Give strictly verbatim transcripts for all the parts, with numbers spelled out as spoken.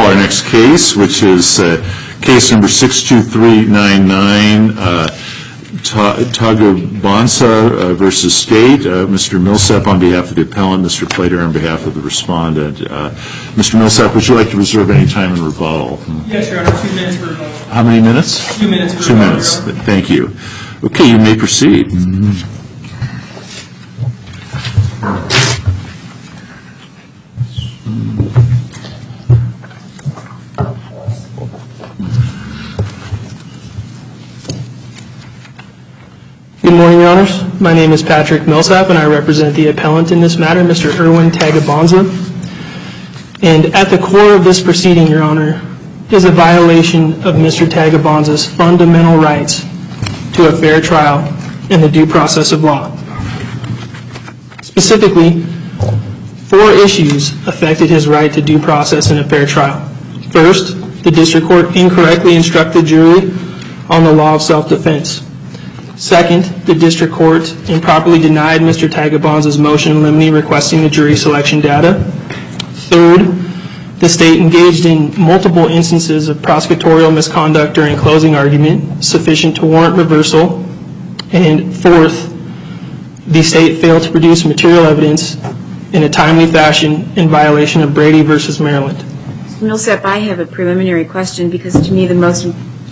call our next case, which is uh, case number six two three nine nine, uh, Tagubanza uh, versus State. Uh, Mister Millsap on behalf of the appellant, Mister Plater on behalf of the respondent. Uh, Mister Millsap, would you like to reserve any time in rebuttal? Yes, Your Honor, two minutes for rebuttal. How many minutes? Two minutes for Two rebuttal, minutes. Your Honor. Thank you. Okay, you may proceed. Mm-hmm. Good morning, Your Honors. My name is Patrick Millsap, and I represent the appellant in this matter, Mister Erwin Tagubanza. And at the core of this proceeding, Your Honor, is a violation of Mister Tagubanza's fundamental rights to a fair trial in the due process of law. Specifically, four issues affected his right to due process in a fair trial. First, the district court incorrectly instructed the jury on the law of self-defense. Second, the district court improperly denied Mister Tagubanza's motion in limine requesting the jury selection data. Third, the state engaged in multiple instances of prosecutorial misconduct during closing argument, sufficient to warrant reversal. And fourth, the state failed to produce material evidence in a timely fashion in violation of Brady versus Maryland. Mister Millsap, I have a preliminary question because to me the most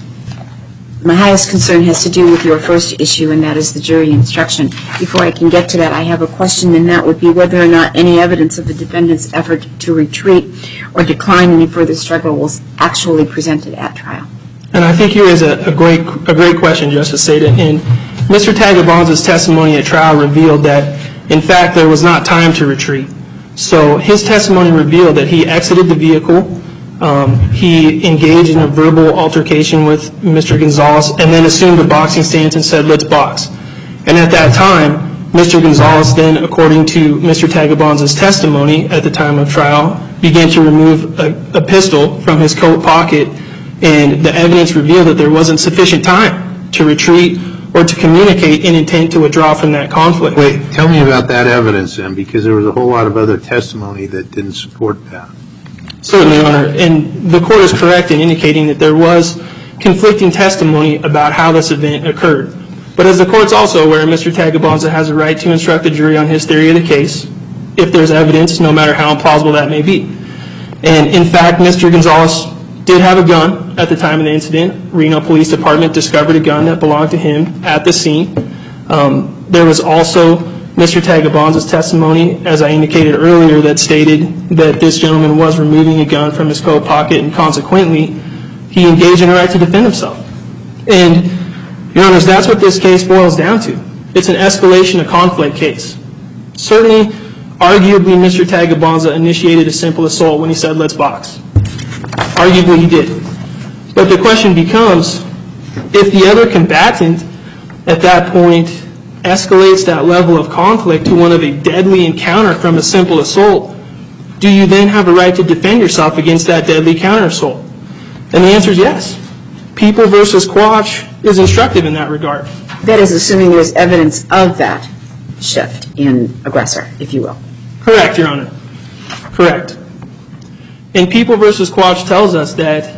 My highest concern has to do with your first issue, and that is the jury instruction. Before I can get to that, I have a question, and that would be whether or not any evidence of the defendant's effort to retreat or decline any further struggle was actually presented at trial. And I think here is a, a great a great question, Justice Seda. And Mister Tagubanza's testimony at trial revealed that, in fact, there was not time to retreat. So his testimony revealed that he exited the vehicle. Um, he engaged in a verbal altercation with Mister Gonzalez and then assumed a boxing stance and said, "Let's box." And at that time, Mister Gonzalez then, according to Mister Tagubanza's testimony at the time of trial, began to remove a, a pistol from his coat pocket, and the evidence revealed that there wasn't sufficient time to retreat or to communicate in intent to withdraw from that conflict. Wait, tell me about that evidence then, because there was a whole lot of other testimony that didn't support that. Certainly, Your Honor, and the court is correct in indicating that there was conflicting testimony about how this event occurred. But as the court's also aware, Mister Tagubanza has a right to instruct the jury on his theory of the case, if there's evidence, no matter how implausible that may be. And in fact, Mister Gonzalez did have a gun at the time of the incident. Reno Police Department discovered a gun that belonged to him at the scene. Um, there was also Mister Tagubanza's testimony, as I indicated earlier, that stated that this gentleman was removing a gun from his coat pocket, and consequently, he engaged in a right to defend himself. And, Your Honors, that's what this case boils down to. It's an escalation of conflict case. Certainly, arguably, Mister Tagubanza initiated a simple assault when he said, "Let's box." Arguably, he did. But the question becomes, if the other combatant at that point escalates that level of conflict to one of a deadly encounter from a simple assault, do you then have a right to defend yourself against that deadly counter assault? And the answer is yes. People versus Quach is instructive in that regard. That is assuming there's evidence of that shift in aggressor, if you will. Correct, Your Honor. Correct. And People versus Quach tells us that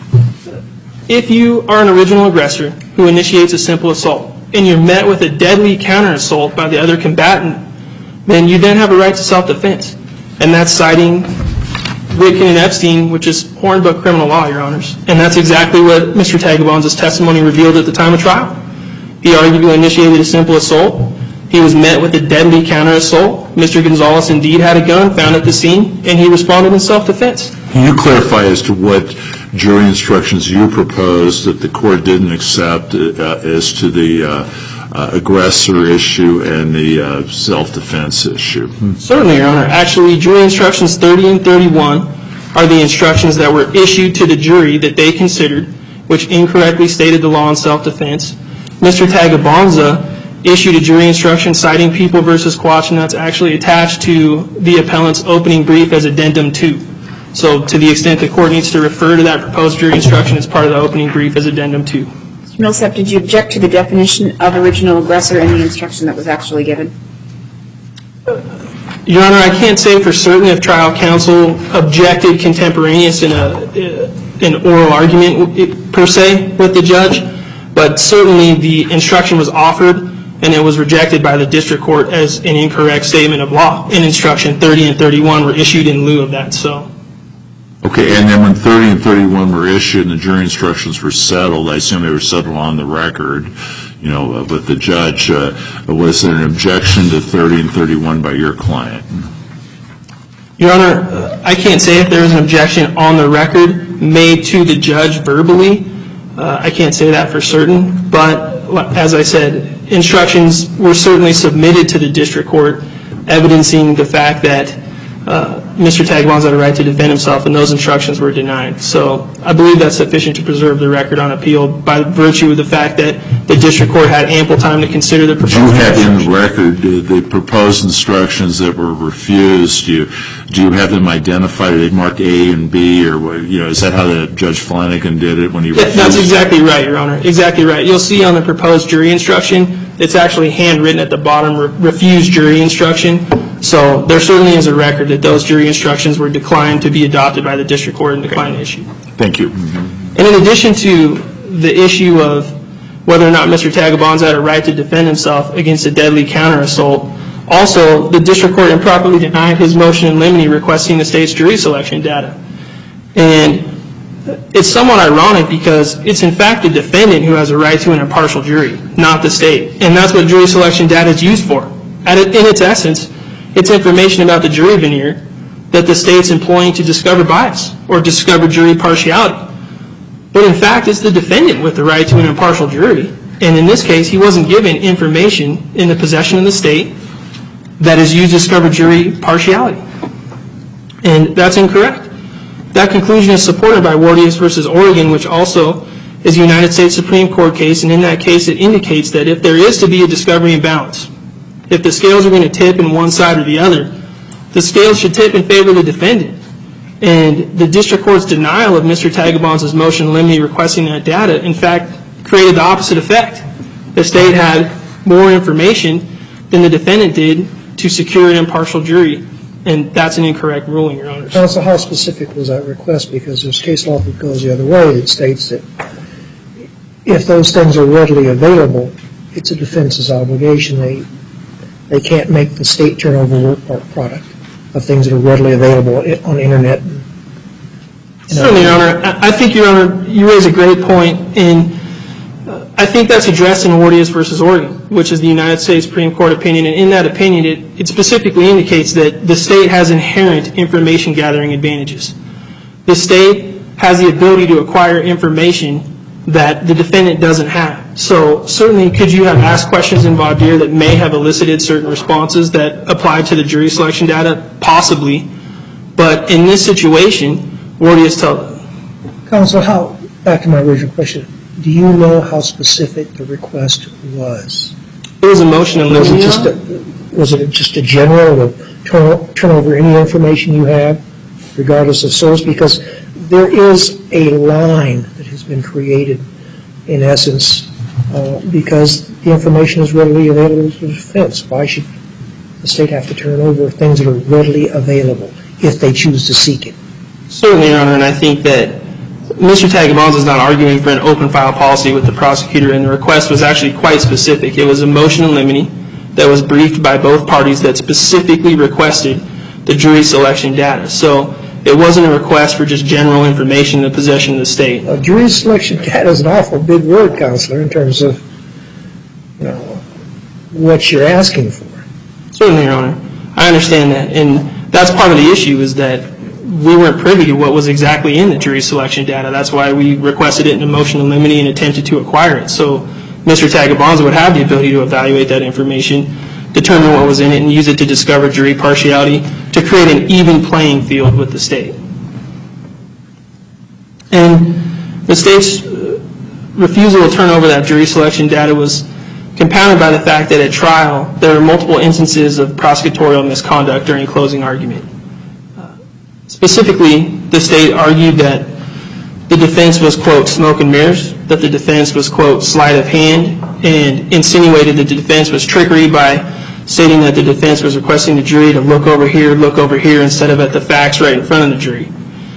if you are an original aggressor who initiates a simple assault, and you're met with a deadly counter-assault by the other combatant, then you then have a right to self-defense. And that's citing Witkin and Epstein, which is Hornbook criminal law, Your Honors. And that's exactly what Mister Tagubanza's testimony revealed at the time of trial. He arguably initiated a simple assault. He was met with a deadly counter-assault. Mister Gonzalez indeed had a gun found at the scene, and he responded in self-defense. Can you clarify as to what jury instructions you proposed that the court didn't accept uh, as to the uh, uh, aggressor issue and the uh, self-defense issue? Hmm. Certainly, Your Honor. Actually, jury instructions thirty and thirty-one are the instructions that were issued to the jury that they considered, which incorrectly stated the law on self-defense. Mister Tagubanza issued a jury instruction citing People versus Quach, and that's actually attached to the appellant's opening brief as addendum two. So to the extent the court needs to refer to that proposed jury instruction as part of the opening brief as addendum two. Mister Millsap, did you object to the definition of original aggressor in the instruction that was actually given? Your Honor, I can't say for certain if trial counsel objected contemporaneous in a, an oral argument per se with the judge, but certainly the instruction was offered and it was rejected by the district court as an incorrect statement of law. And instruction thirty and thirty-one were issued in lieu of that. So. Okay, and then when thirty and thirty-one were issued and the jury instructions were settled, I assume they were settled on the record, you know, uh, with the judge. Uh, was there an objection to thirty and thirty-one by your client? Your Honor, uh, I can't say if there was an objection on the record made to the judge verbally. Uh, I can't say that for certain, but as I said, instructions were certainly submitted to the district court evidencing the fact that uh, Mister Tagbon's had a right to defend himself, and those instructions were denied. So I believe that's sufficient to preserve the record on appeal by virtue of the fact that the district court had ample time to consider the proposed. Do you have in the record the proposed instructions that were refused? Do you, do you have them identified? Are they marked A and B, or what, you know, is that how the Judge Flanagan did it when he refused? That's exactly right, Your Honor. Exactly right. You'll see on the proposed jury instruction, it's actually handwritten at the bottom, re- refused jury instruction. So there certainly is a record that those jury instructions were declined to be adopted by the district court and declined to issue. Thank you. And in addition to the issue of whether or not Mister Tagbon's had a right to defend himself against a deadly counter-assault, also the district court improperly denied his motion in limine requesting the state's jury selection data. And it's somewhat ironic because it's in fact the defendant who has a right to an impartial jury, not the state. And that's what jury selection data is used for. At it, in its essence, it's information about the jury veneer that the state's employing to discover bias or discover jury partiality. But in fact, it's the defendant with the right to an impartial jury. And in this case, he wasn't given information in the possession of the state that is used to discover jury partiality. And that's incorrect. That conclusion is supported by Wardius versus Oregon, which also is a United States Supreme Court case. And in that case, it indicates that if there is to be a discovery imbalance, if the scales are going to tip in one side or the other, the scales should tip in favor of the defendant. And the district court's denial of Mister Tagbon's motion in limine requesting that data, in fact, created the opposite effect. The state had more information than the defendant did to secure an impartial jury. And that's an incorrect ruling, Your Honor. Counsel, how specific was that request? Because there's case law that goes the other way that states that if those things are readily available, it's a defense's obligation. They they can't make the state turn over work product of things that are readily available on the internet. Certainly, Your Honor. I think, Your Honor, you raise a great point. And uh, I think that's addressed in Wardius versus Oregon, which is the United States Supreme Court opinion. And in that opinion, it, it specifically indicates that the state has inherent information gathering advantages. The state has the ability to acquire information that the defendant doesn't have. So certainly, could you have asked questions in voir dire that may have elicited certain responses that applied to the jury selection data? Possibly. But in this situation, Wardius tells them. Counsel, how, back to my original question, do you know how specific the request was? It was a motion in Was it limine. just a, was it just a general, turn, turn over any information you have, regardless of source? Because there is a line that has been created, in essence, uh, because the information is readily available to the defense. Why should the state have to turn over things that are readily available if they choose to seek it? Certainly, Your Honor, and I think that Mister Tagbon's is not arguing for an open file policy with the prosecutor, and the request was actually quite specific. It was a motion in limine that was briefed by both parties that specifically requested the jury selection data. So it wasn't a request for just general information in the possession of the state. Uh, jury selection data is an awful big word, Counselor, in terms of, you know, what you're asking for. Certainly, Your Honor. I understand that. And that's part of the issue, is that we weren't privy to what was exactly in the jury selection data. That's why we requested it in a motion in limine and attempted to acquire it. So Mister Tagbon's would have the ability to evaluate that information, determine what was in it, and use it to discover jury partiality to create an even playing field with the state. And the state's refusal to turn over that jury selection data was compounded by the fact that at trial there were multiple instances of prosecutorial misconduct during closing argument. Uh, specifically, the state argued that the defense was, quote, smoke and mirrors, that the defense was, quote, sleight of hand, and insinuated that the defense was trickery by stating that the defense was requesting the jury to look over here, look over here, instead of at the facts right in front of the jury.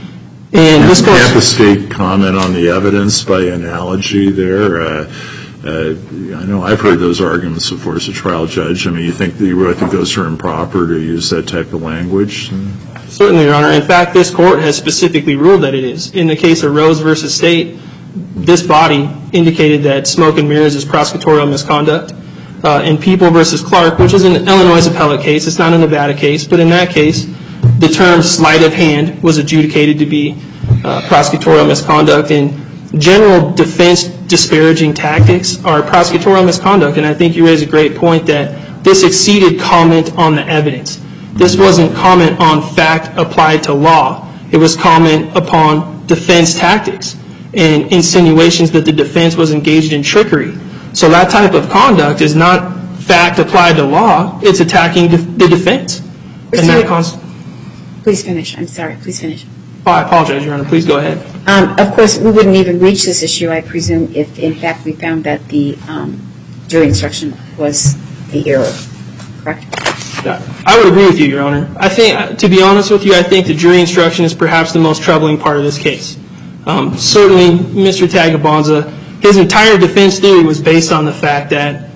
And this goes... Can't the state comment on the evidence by analogy there? Uh, uh, I know I've heard those arguments before as a trial judge. I mean, you think, you really think those are improper to use that type of language? Certainly, Your Honor. In fact, this court has specifically ruled that it is. In the case of Rose versus State, this body indicated that smoke and mirrors is prosecutorial misconduct. Uh, in People versus Clark, which is an Illinois appellate case, it's not a Nevada case, but in that case, the term sleight of hand was adjudicated to be uh, prosecutorial misconduct. And general defense disparaging tactics are prosecutorial misconduct. And I think you raise a great point that this exceeded comment on the evidence. This wasn't comment on fact applied to law. It was comment upon defense tactics and insinuations that the defense was engaged in trickery. So that type of conduct is not fact applied to law. It's attacking the defense. And that const- Please finish. I'm sorry. Please finish. Oh, I apologize, Your Honor. Please go ahead. Um, of course, we wouldn't even reach this issue, I presume, if in fact we found that the um, jury instruction was the error. Correct? Yeah, I would agree with you, Your Honor. I think, to be honest with you, I think the jury instruction is perhaps the most troubling part of this case. Um, certainly, Mister Tagabonza, his entire defense theory was based on the fact that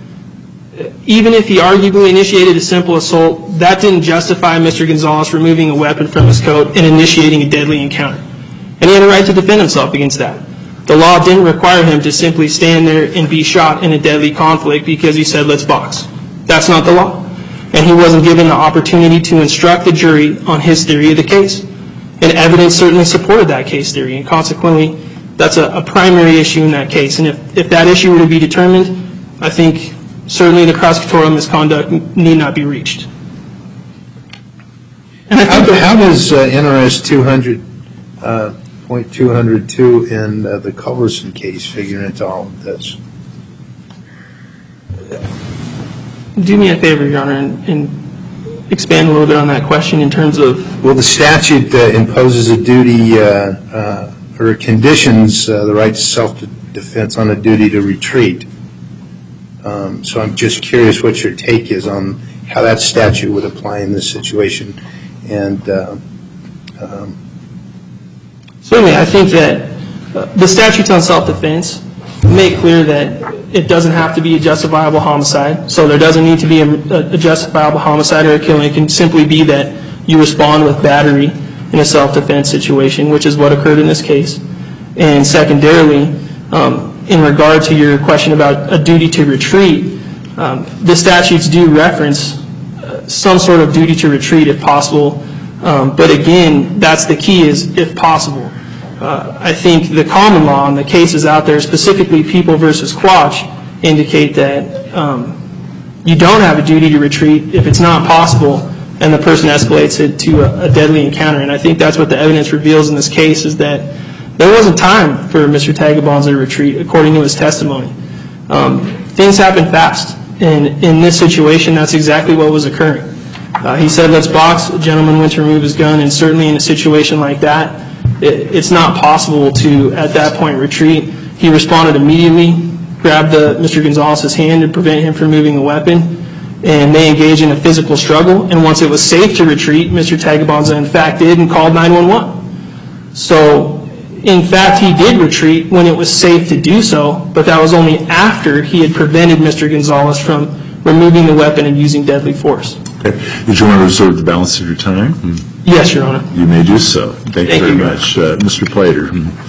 even if he arguably initiated a simple assault, that didn't justify Mister Gonzalez removing a weapon from his coat and initiating a deadly encounter. And he had a right to defend himself against that. The law didn't require him to simply stand there and be shot in a deadly conflict because he said, let's box. That's not the law. And he wasn't given the opportunity to instruct the jury on his theory of the case. And evidence certainly supported that case theory. And consequently, that's a, a primary issue in that case. And if, if that issue were to be determined, I think certainly the prosecutorial misconduct need not be reached. And I think how, how does uh, N R S two hundred point two oh two in uh, the Culverson case figure into all of this? Do me a favor, Your Honor, and, and expand a little bit on that question in terms of... Well, the statute uh, imposes a duty uh, uh, or conditions uh, the right to self-defense on a duty to retreat. Um, so I'm just curious what your take is on how that statute would apply in this situation. And uh, um, certainly, I think that uh, the statutes on self-defense make clear that it doesn't have to be a justifiable homicide. So there doesn't need to be a, a justifiable homicide or a killing. It can simply be that you respond with battery in a self-defense situation, which is what occurred in this case. And secondarily, um, in regard to your question about a duty to retreat, um, the statutes do reference uh, some sort of duty to retreat if possible. Um, but again, that's the key, is if possible. Uh, I think the common law and the cases out there, specifically People versus Quach, indicate that um, you don't have a duty to retreat if it's not possible and the person escalates it to a, a deadly encounter. And I think that's what the evidence reveals in this case, is that there wasn't time for Mister Tagabonza to retreat, according to his testimony. Um, things happen fast. And in this situation, that's exactly what was occurring. Uh, he said, let's box. A gentleman went to remove his gun, and certainly in a situation like that, it, it's not possible to, at that point, retreat. He responded immediately, grabbed the, Mister Gonzalez's hand to prevent him from moving the weapon, and they engaged in a physical struggle. And once it was safe to retreat, Mister Tagabonza, in fact, did and called nine one one. So, in fact, he did retreat when it was safe to do so, but that was only after he had prevented Mister Gonzalez from removing the weapon and using deadly force. Okay. Did you want to reserve the balance of your time? Yes, Your Honor. You may do so. Thank, Thank you very you. much. Uh, Mister Plater.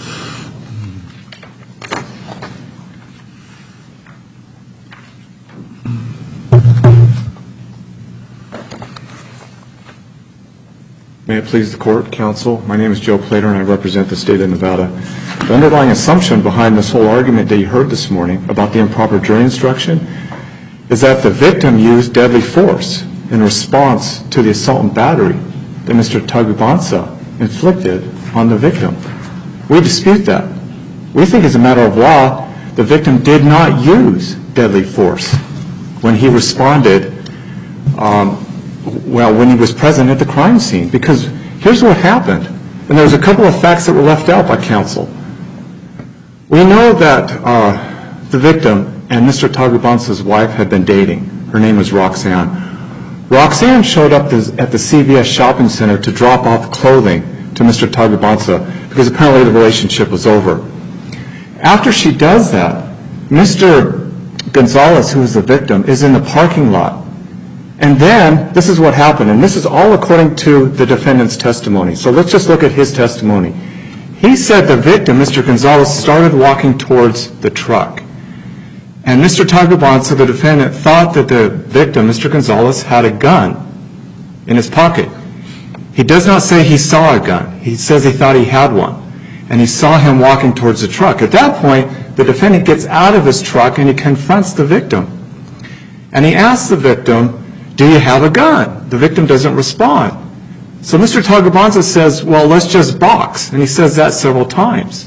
May it please the court, counsel. My name is Joe Plater, and I represent the state of Nevada. The underlying assumption behind this whole argument that you heard this morning about the improper jury instruction is that the victim used deadly force in response to the assault and battery that Mister Tagabonza inflicted on the victim. We dispute that. We think, as a matter of law, the victim did not use deadly force when he responded um, well, when he was present at the crime scene. Because here's what happened. And there's a couple of facts that were left out by counsel. We know that uh, the victim and Mister Tagabonza's wife had been dating. Her name was Roxanne. Roxanne showed up at the C V S shopping center to drop off clothing to Mister Tagubanza because apparently the relationship was over. After she does that, Mister Gonzalez, who is the victim, is in the parking lot. And then, this is what happened, and this is all according to the defendant's testimony. So let's just look at his testimony. He said the victim, Mister Gonzalez, started walking towards the truck. And Mister Tagubanza, the defendant, thought that the victim, Mister Gonzalez, had a gun in his pocket. He does not say he saw a gun. He says he thought he had one. And he saw him walking towards the truck. At that point, the defendant gets out of his truck and he confronts the victim. And he asks the victim, do you have a gun? The victim doesn't respond. So Mister Tagubanza says, well, let's just box. And he says that several times.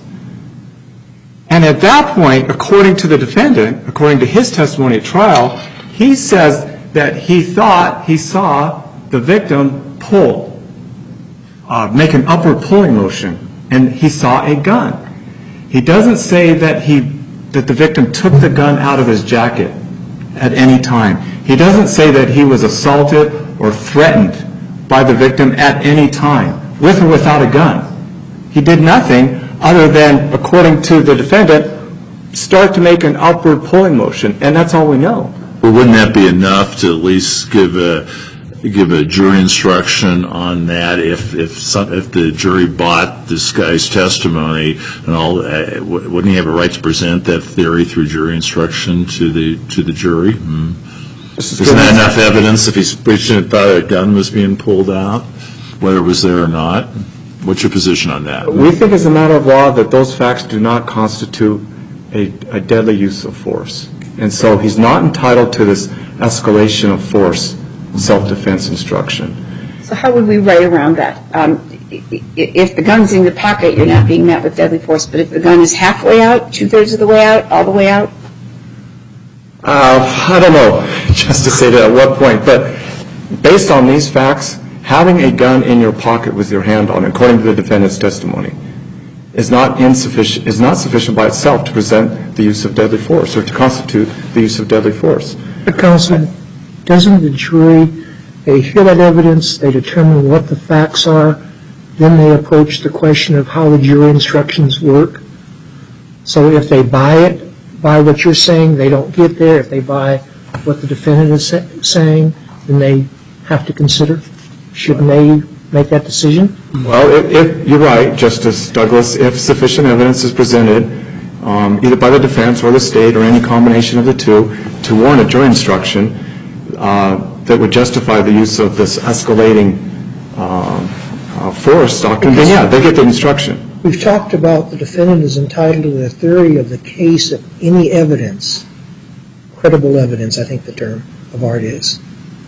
And at that point, according to the defendant, according to his testimony at trial, he says that he thought he saw the victim pull, uh, make an upward pulling motion, and he saw a gun. He doesn't say that he that the victim took the gun out of his jacket at any time. He doesn't say that he was assaulted or threatened by the victim at any time, with or without a gun. He did nothing other than, according to the defendant, start to make an upward pulling motion, and that's all we know. Well, wouldn't that be enough to at least give a give a jury instruction on that if if some, if the jury bought this guy's testimony and all? Uh, wouldn't he have a right to present that theory through jury instruction to the to the jury? Hmm. Isn't that enough evidence if he's preaching and thought a gun was being pulled out, whether it was there or not? What's your position on that? We think as a matter of law that those facts do not constitute a, a deadly use of force. And so he's not entitled to this escalation of force self-defense instruction. So how would we write around that? Um, if the gun's in your pocket, you're not being met with deadly force, but if the gun is halfway out, two-thirds of the way out, all the way out? Uh, I don't know, just to say that at what point. But based on these facts, having a gun in your pocket with your hand on it, according to the defendant's testimony, is not insufficient, is not sufficient by itself to present the use of deadly force or to constitute the use of deadly force. But counsel, doesn't the jury, they hear that evidence, they determine what the facts are, then they approach the question of how the jury instructions work? So if they buy it, buy what you're saying, they don't get there. If they buy what the defendant is sa- saying, then they have to consider. Shouldn't they make that decision? Well, if, if you're right, Justice Douglas, if sufficient evidence is presented, um, either by the defense or the state or any combination of the two, to warrant a jury instruction uh, that would justify the use of this escalating um, uh, force doctrine, then yeah, they get the instruction. We've talked about the defendant is entitled to the theory of the case of any evidence, credible evidence, I think the term of art is.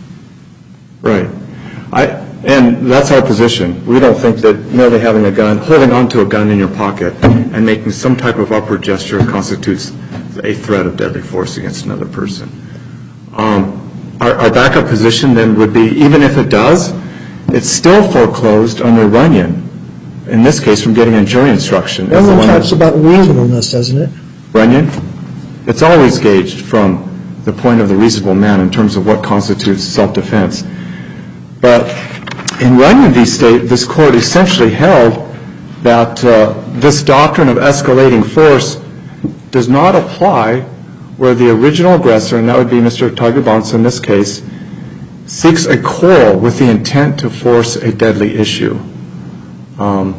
Right. I, and that's our position. We don't think that merely having a gun, holding onto a gun in your pocket and making some type of upward gesture constitutes a threat of deadly force against another person. Um, our, our backup position then would be, even if it does, it's still foreclosed under Runyon, in this case, from getting a jury instruction. Runyon talks about reasonableness, doesn't it? Runyon? It's always gauged from the point of the reasonable man in terms of what constitutes self-defense. But in Runyon v. State, this court essentially held that uh, this doctrine of escalating force does not apply where the original aggressor, and that would be Mister Tagubanza in this case, seeks a quarrel with the intent to force a deadly issue. Um,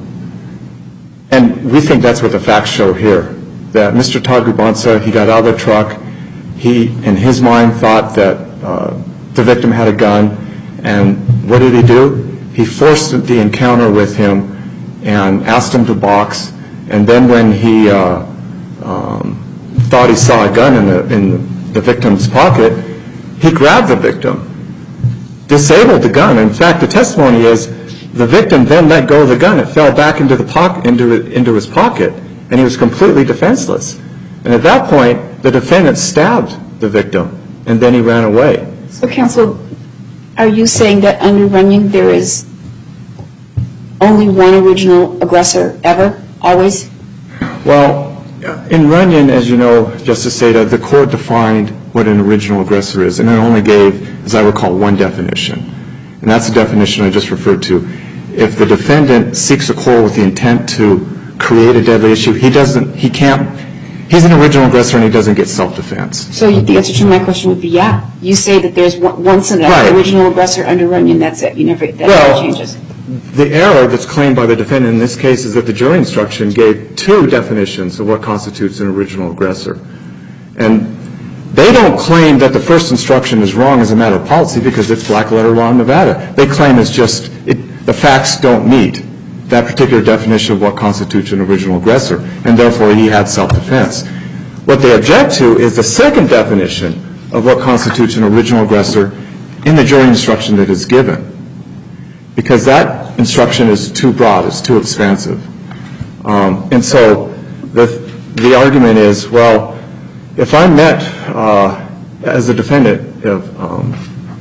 and we think that's what the facts show here, that Mister Tagubanza, he got out of the truck, he, in his mind, thought that uh, the victim had a gun, and what did he do? He forced the encounter with him and asked him to box, and then when he uh, um, thought he saw a gun in the, in the victim's pocket, he grabbed the victim, disabled the gun. In fact, the testimony is the victim then let go of the gun. It fell back into the pocket, into, into his pocket, and he was completely defenseless. And at that point, the defendant stabbed the victim, and then he ran away. So, counsel, are you saying that under Runyon there is only one original aggressor ever, always? Well, in Runyon, as you know, Justice Seda, the court defined what an original aggressor is, and it only gave as I recall, one definition. And that's the definition I just referred to. If the defendant seeks a quarrel with the intent to create a deadly issue, he doesn't, he can't, he's an original aggressor and he doesn't get self-defense. So the answer to my question would be, yeah. You say that there's one- once an Right. original aggressor under Runyon, that's it. You never, that Well, never changes. The error that's claimed by the defendant in this case is that the jury instruction gave two definitions of what constitutes an original aggressor. And they don't claim that the first instruction is wrong as a matter of policy because it's black letter law in Nevada. They claim it's just it, the facts don't meet that particular definition of what constitutes an original aggressor, and therefore he had self-defense. What they object to is the second definition of what constitutes an original aggressor in the jury instruction that is given, because that instruction is too broad, it's too expansive. Um, and so the, the argument is, well, if I'm met uh, as a defendant, if, um,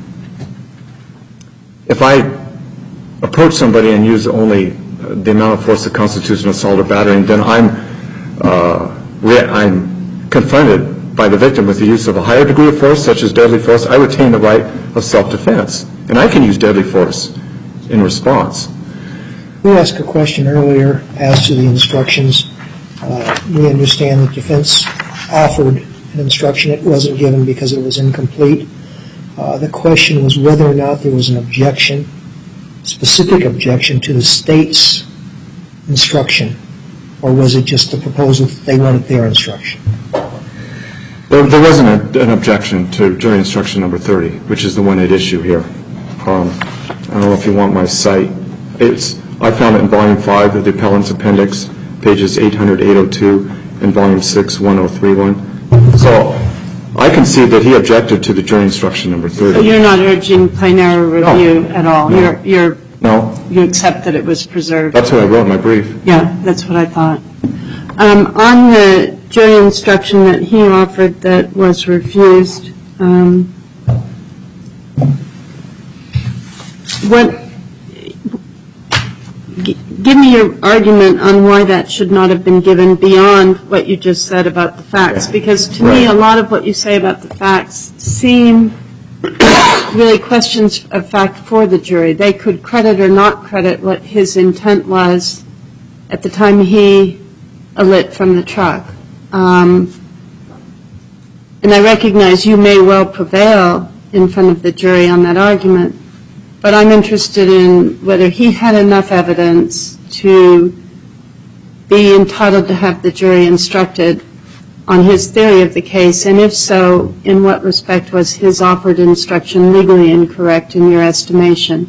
if I approach somebody and use only the amount of force that constitutes an assault or battery, then I'm, uh, re- I'm confronted by the victim with the use of a higher degree of force, such as deadly force, I retain the right of self-defense. And I can use deadly force in response. We asked a question earlier as to the instructions. Uh, we understand the defense offered an instruction. It wasn't given because it was incomplete. Uh, the question was whether or not there was an objection, specific objection to the state's instruction, or was it just the proposal that they wanted their instruction? There, there wasn't a, an objection to jury instruction number thirty, which is the one at issue here. Um, I don't know if you want my cite. It's, I found it in volume five of the appellant's appendix, pages eight hundred, eight oh two, and volume six, one oh three one. So I concede that he objected to the jury instruction number thirty. So you're not urging plain error review No. at all? No. You're, you're, No, you accept that it was preserved? that's what I wrote in my brief. Yeah, that's what I thought. Um, on the jury instruction that he offered that was refused, um, what, g- give me your argument on why that should not have been given beyond what you just said about the facts, because to me, Right. a lot of what you say about the facts seem really questions of fact for the jury. They could credit or not credit what his intent was at the time he alit from the truck. Um, and I recognize you may well prevail in front of the jury on that argument, but I'm interested in whether he had enough evidence to be entitled to have the jury instructed on his theory of the case, and if so, in what respect was his offered instruction legally incorrect in your estimation?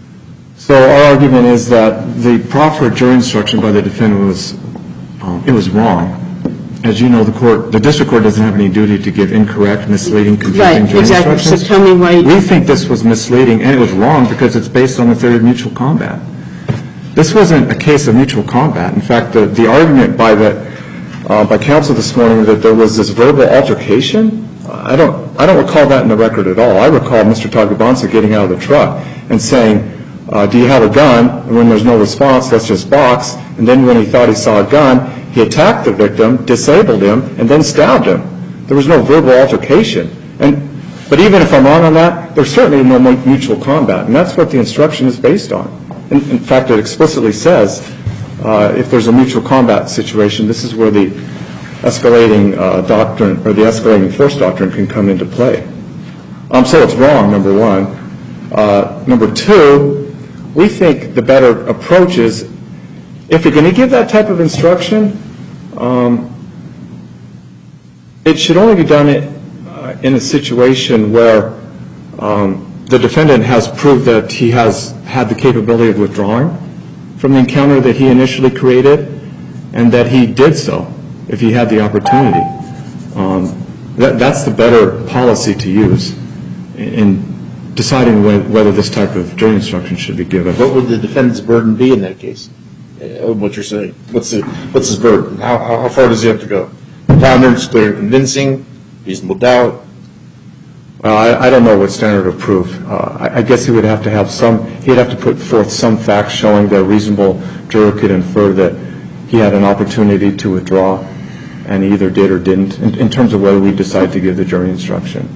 So our argument is that the proffered jury instruction by the defendant was, um, it was wrong. As you know, the court, the district court doesn't have any duty to give incorrect, misleading, confusing Right, jury exactly. instructions. So tell me why. We think this was misleading, and it was wrong because it's based on the theory of mutual combat. This wasn't a case of mutual combat. In fact, the, the argument by the uh, by counsel this morning that there was this verbal altercation, I don't I don't recall that in the record at all. I recall Mister Tagubanza getting out of the truck and saying, uh, do you have a gun? And when there's no response, let's just box. And then when he thought he saw a gun, he attacked the victim, disabled him, and then stabbed him. There was no verbal altercation. And but even if I'm wrong on that, there's certainly no mutual combat, and that's what the instruction is based on. In, in fact, it explicitly says uh, if there's a mutual combat situation, this is where the escalating uh, doctrine or the escalating force doctrine can come into play. Um, so it's wrong, number one. Uh, number two, we think the better approach is if you're going to give that type of instruction, um, it should only be done in, uh, in a situation where um, the defendant has proved that he has had the capability of withdrawing from the encounter that he initially created, and that he did so if he had the opportunity. Um, that, that's the better policy to use in deciding when, whether this type of jury instruction should be given. What would the defendant's burden be in that case? Uh, what you're saying? What's the, what's his burden? How, how, how far does he have to go? Preponderance, clear and convincing, reasonable doubt? Well, I, I don't know what standard of proof. Uh, I, I guess he would have to have some, he'd have to put forth some facts showing that a reasonable juror could infer that he had an opportunity to withdraw, and he either did or didn't, in, in terms of whether we decide to give the jury instruction.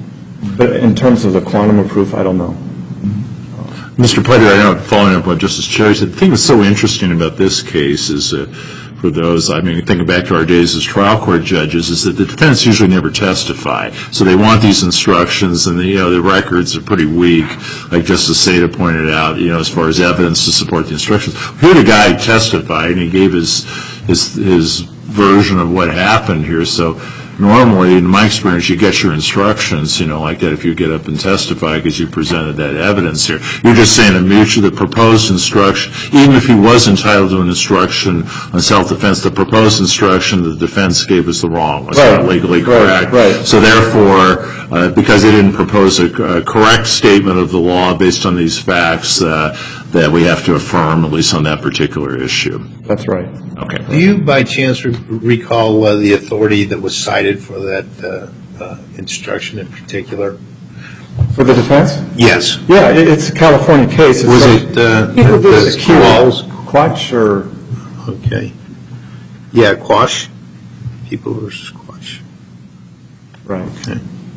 But in terms of the quantum of proof, I don't know. Mister Plater, I know, following up on what Justice Cherry said, the thing that's so interesting about this case is uh, for those, I mean, thinking back to our days as trial court judges, is that the defense usually never testify. So they want these instructions, and the, you know, the records are pretty weak, like Justice Seda pointed out, you know, as far as evidence to support the instructions. Here the guy testified, and he gave his, his, his version of what happened here. So normally, in my experience, you get your instructions, you know, like that if you get up and testify because you presented that evidence here. You're just saying that mutually the proposed instruction, even if he was entitled to an instruction on self-defense, the proposed instruction the defense gave was the wrong, was right. not legally correct. Right, right. So therefore, uh, because they didn't propose a, a correct statement of the law based on these facts, uh, that we have to affirm, at least on that particular issue. That's right. Okay. Do you, by chance, re- recall uh, the authority that was cited for that uh, uh, instruction in particular? For the defense? Yes. Yeah, it, it's a California case. It's Was like, it uh, People the, versus the Qualls, Quatch, or Okay. Yeah, Quash. People versus Quash. right? Okay.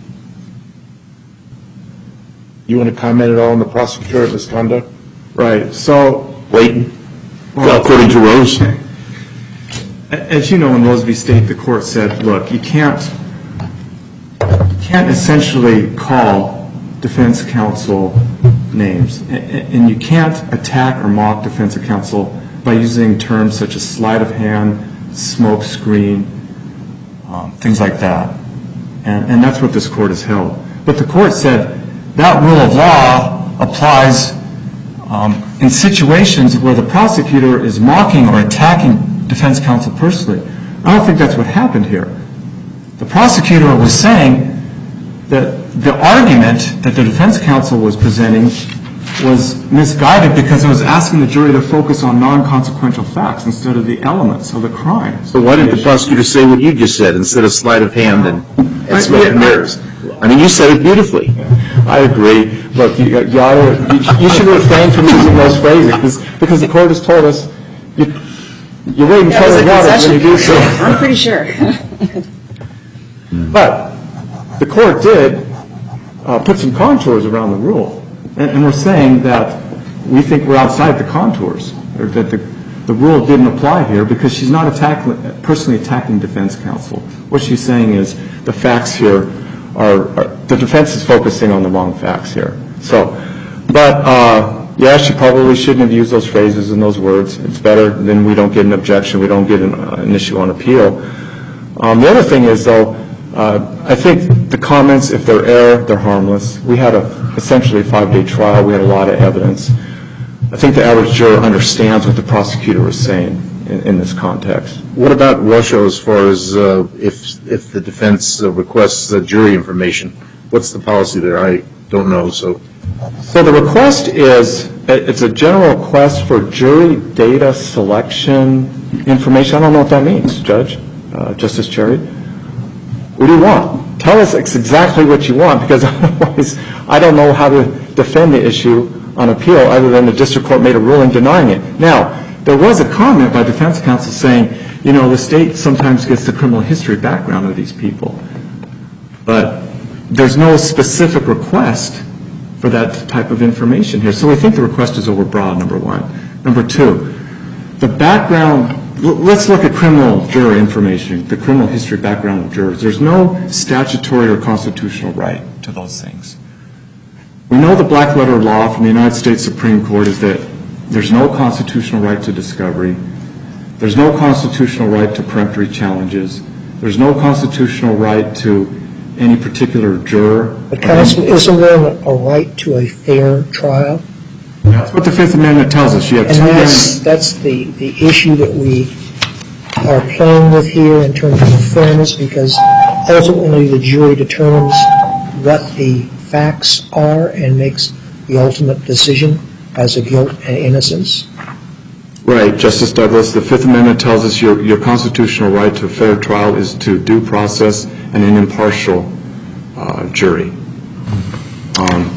You want to comment at all on the prosecutorial misconduct? Right. So, Waiting. well, According to Rose? as you know, in Rose v. State, the court said, look, you can't, you can't essentially call defense counsel names, a- a- and you can't attack or mock defense counsel by using terms such as sleight of hand, smoke screen, um, things like that. And, and that's what this court has held. But the court said that rule of law applies um, in situations where the prosecutor is mocking or attacking defense counsel personally. I don't think that's what happened here. The prosecutor was saying that the argument that the defense counsel was presenting was misguided because it was asking the jury to focus on non-consequential facts instead of the elements of the crime. So why didn't the prosecutor say what you just said instead of sleight of hand and, and smoke and mirrors? I mean, you said it beautifully. I agree. Look, you, you, ought to, you, you should refrain from using those phrases because, because the court has told us you, you wait until the waters when you do so. I'm pretty sure. But the court did uh, put some contours around the rule. And, and we're saying that we think we're outside the contours, or that the, the rule didn't apply here because she's not attack, personally attacking defense counsel. What she's saying is the facts here are, are the defense is focusing on the wrong facts here. So, but uh, yeah, she probably shouldn't have used those phrases and those words. It's better than we don't get an objection, we don't get an, uh, an issue on appeal. Um, the other thing is, though, Uh, I think the comments, if they're error, they're harmless. We had a, essentially a five-day trial. We had a lot of evidence. I think the average juror understands what the prosecutor was saying in, in this context. What about Russia as far as uh, if if the defense uh, requests uh, jury information? What's the policy there? I don't know. So, so the request is, it's a general request for jury data selection information. I don't know what that means, Judge, uh, Justice Cherry. What do you want? Tell us exactly what you want, because otherwise I don't know how to defend the issue on appeal other than the district court made a ruling denying it. Now, there was a comment by defense counsel saying, you know, the state sometimes gets the criminal history background of these people. But there's no specific request for that type of information here. So we think the request is overbroad, number one. Number two, the background. Let's look at criminal juror information, the criminal history background of jurors. There's no statutory or constitutional right to those things. We know the black letter law from the United States Supreme Court is that there's no constitutional right to discovery. There's no constitutional right to peremptory challenges. There's no constitutional right to any particular juror. But counsel, isn't there a right to a fair trial? That's what the Fifth Amendment tells us. You have And two that's, that's the, the issue that we are playing with here in terms of fairness, because ultimately the jury determines what the facts are and makes the ultimate decision as a guilt and innocence. Right, Justice Douglas. The Fifth Amendment tells us your, your constitutional right to a fair trial is to due process and an impartial uh, jury. Um,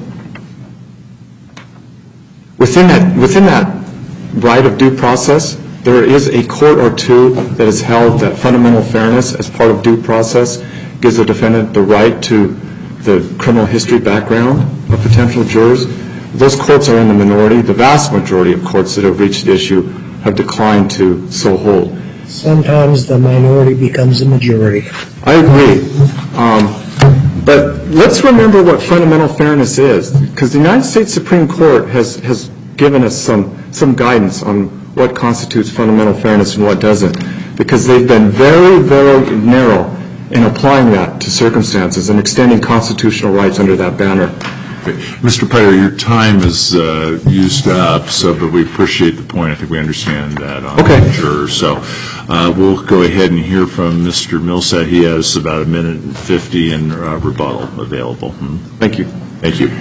Within that, within that right of due process, there is a court or two that has held that fundamental fairness as part of due process gives the defendant the right to the criminal history background of potential jurors. Those courts are in the minority. The vast majority of courts that have reached the issue have declined to so hold. Sometimes the minority becomes the majority. I agree. Um, but let's remember what fundamental fairness is, because the United States Supreme Court has, has given us some, some guidance on what constitutes fundamental fairness and what doesn't, because they've been very, very narrow in applying that to circumstances and extending constitutional rights under that banner. Mister Prater, your time is uh, used up, so but we appreciate the point. I think we understand that on okay. the jurors. So uh, we'll go ahead and hear from Mister Millsat. He has about a minute and fifty in uh, rebuttal available. Hmm. Thank you. Thank you.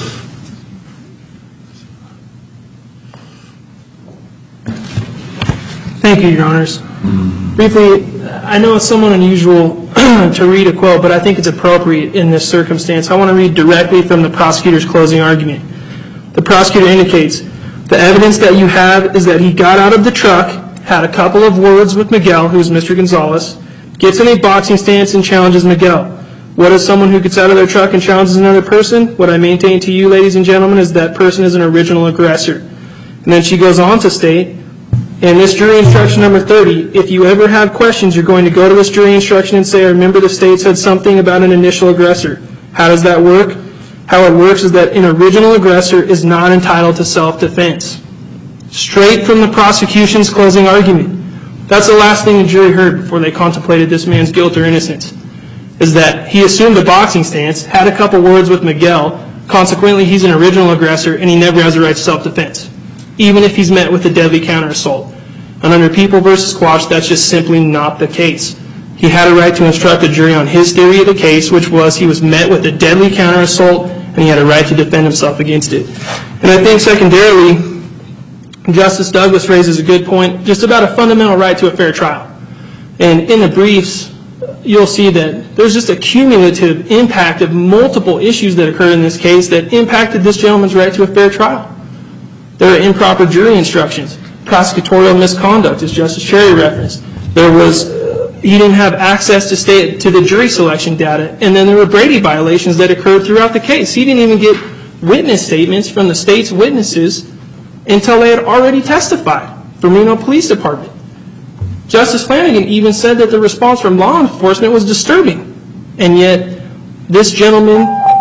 Thank you, Your Honors. Briefly, I know it's somewhat unusual to read a quote, but I think it's appropriate in this circumstance. I want to read directly from the prosecutor's closing argument. The prosecutor indicates, the evidence that you have is that he got out of the truck, had a couple of words with Miguel, who's Mister Gonzalez, gets in a boxing stance and challenges Miguel. What is someone who gets out of their truck and challenges another person? What I maintain to you, ladies and gentlemen, is that person is an original aggressor. And then she goes on to state, in this jury instruction number thirty, if you ever have questions, you're going to go to this jury instruction and say, I remember the state said something about an initial aggressor. How does that work? How it works is that an original aggressor is not entitled to self-defense. Straight from the prosecution's closing argument. That's the last thing the jury heard before they contemplated this man's guilt or innocence, is that he assumed a boxing stance, had a couple words with Miguel, consequently he's an original aggressor and he never has a right to self-defense, even if he's met with a deadly counter-assault. And under People v. Squash, that's just simply not the case. He had a right to instruct the jury on his theory of the case, which was he was met with a deadly counter-assault and he had a right to defend himself against it. And I think secondarily, Justice Douglas raises a good point just about a fundamental right to a fair trial. And in the briefs, you'll see that there's just a cumulative impact of multiple issues that occurred in this case that impacted this gentleman's right to a fair trial. There are improper jury instructions, prosecutorial misconduct, as Justice Cherry referenced. There was, uh, he didn't have access to state, to the jury selection data, and then there were Brady violations that occurred throughout the case. He didn't even get witness statements from the state's witnesses until they had already testified from Reno Police Department. Justice Flanagan even said that the response from law enforcement was disturbing, and yet this gentleman,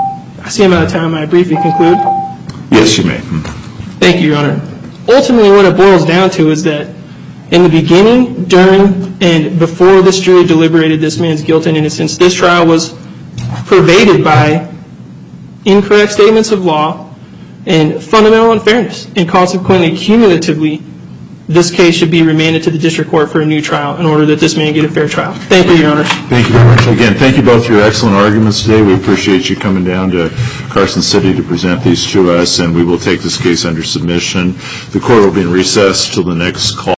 I see I'm out of time, may I briefly conclude? Yes, you may. Thank you, Your Honor. Ultimately, what it boils down to is that in the beginning, during, and before this jury deliberated this man's guilt and innocence, this trial was pervaded by incorrect statements of law and fundamental unfairness. And consequently, cumulatively, this case should be remanded to the district court for a new trial in order that this man get a fair trial. Thank you, Your Honor. Thank you very much. Again, thank you both for your excellent arguments today. We appreciate you coming down to Carson City to present these to us, and we will take this case under submission. The court will be in recess till the next call.